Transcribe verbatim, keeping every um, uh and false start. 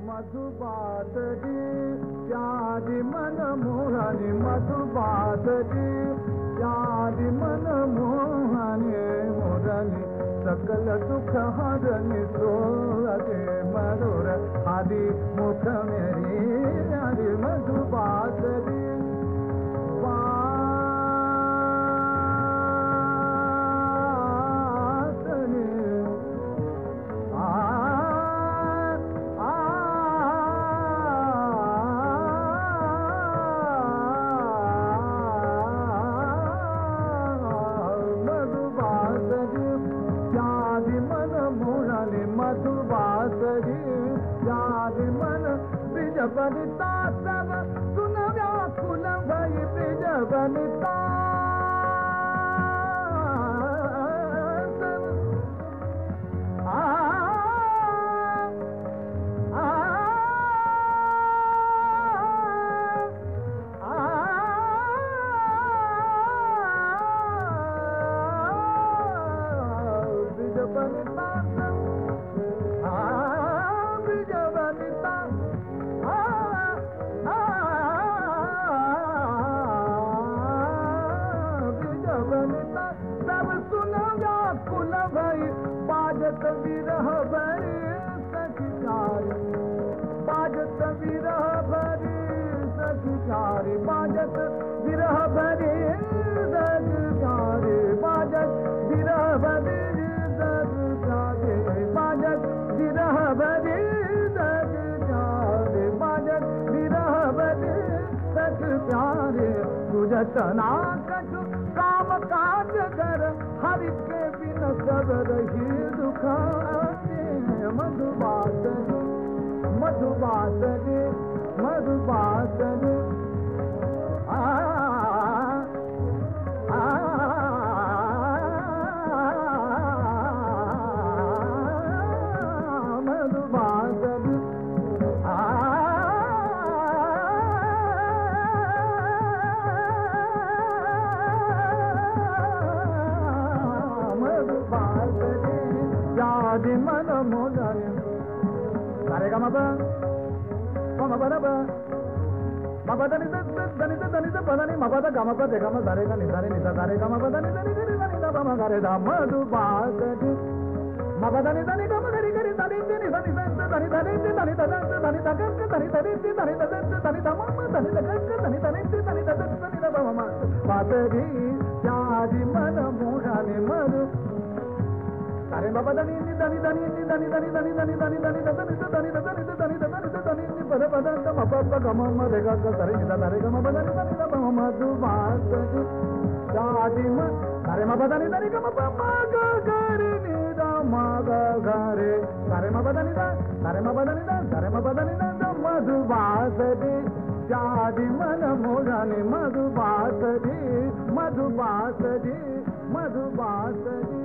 मधुबादरी प्यारी मन मोहनी मधुबादरी प्यारी मन मोहनी मुरली सकल सुख हरनी सोलगे मधुर आदि मुख मेरी हरि मधुबादरी मधुबासरी प्यारी मन ब्रिज बनिता सब सुन व्याकुल भई ब्रिज बनिता ब्रिज बनिता सब सुन व्याकुल भई बाजत विरह भरी सखिचारी बाजत विरह भरी सखिचारी बाजत विरह भरी सखिचारी बाजत विरह भरी सखिचारी बाजत विरह भरी सखिचारी बाजत विरह भरी सखिचारी तुझत ना कछु काम काज कर हरि के बिन सब रही दुखाते मधुबासरी मधुबासरी मधुबासरी आ आ मधुबासरी आ प्यारी मन मोहनी सारे गा मब मम पद मब धनि धनि धनि पदनि मब द गम पद गम सारे गा नि सारे नि सारे गा मब धनि धनि धनि धनि द मम गरे द मधुबासरी मब धनि धनि गम धरि गरि धनि धनि धनि धनि धनि धनि धनि धनि धनि धनि धनि धनि धनि द मम धनि द धनि धनि धनि धनि द मम बादरी प्यारी मन मोहनी मधु सारे बाबा धनी धनी धनी धनी धनी धनी धनी धनी धनी धनी धनी धनी धनी धनी धनी धनी पद पद गम पद गम म रेगा ग सारे नि सारे गम पद धनी धनी द मधुबासरी प्यारी मन सारे म पद धनी धनी गम प म ग ग रे नि द म ग ग रे सारे म पद धनी द सारे म पद धनी द सारे म पद धनी द मधुबासरी प्यारी मन मोहनी मधुबासरी मधुबासरी मधुबासरी